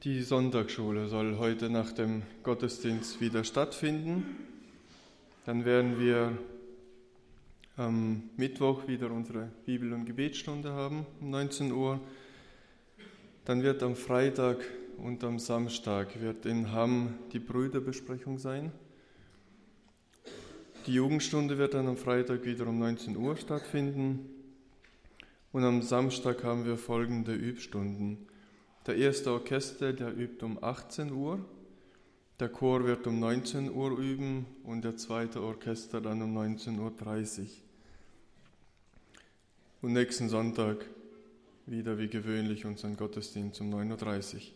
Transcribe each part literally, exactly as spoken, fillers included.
Die Sonntagsschule soll heute nach dem Gottesdienst wieder stattfinden. Dann werden wir am Mittwoch wieder unsere Bibel- und Gebetsstunde haben um neunzehn Uhr. Dann wird am Freitag und am Samstag wird in Hamm die Brüderbesprechung sein. Die Jugendstunde wird dann am Freitag wieder um neunzehn Uhr stattfinden. Und am Samstag haben wir folgende Übstunden. Der erste Orchester, der übt um achtzehn Uhr, der Chor wird um neunzehn Uhr üben und der zweite Orchester dann um neunzehn Uhr dreißig. Und nächsten Sonntag wieder wie gewöhnlich unseren Gottesdienst um neun Uhr dreißig.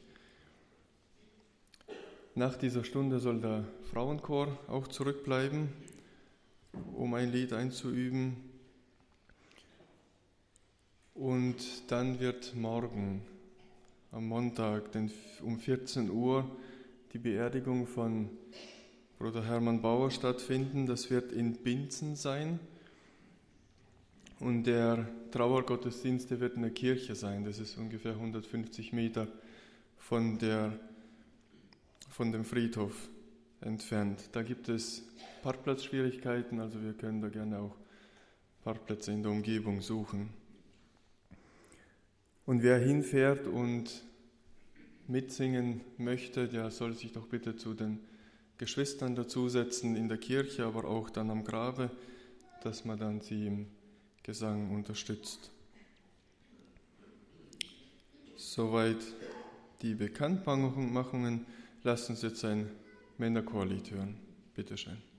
Nach dieser Stunde soll der Frauenchor auch zurückbleiben, um ein Lied einzuüben. Und dann wird morgen am Montag denn um vierzehn Uhr die Beerdigung von Bruder Hermann Bauer stattfinden. Das wird in Binzen sein. Und der Trauergottesdienst, der wird in der Kirche sein. Das ist ungefähr hundertfünfzig Meter von, der, von dem Friedhof entfernt. Da gibt es Parkplatzschwierigkeiten, also wir können da gerne auch Parkplätze in der Umgebung suchen. Und wer hinfährt und mitsingen möchte, der soll sich doch bitte zu den Geschwistern dazusetzen in der Kirche, aber auch dann am Grabe, dass man dann sie im Gesang unterstützt. Soweit die Bekanntmachungen. Lasst uns jetzt ein Männerchorlied hören. Bitte schön.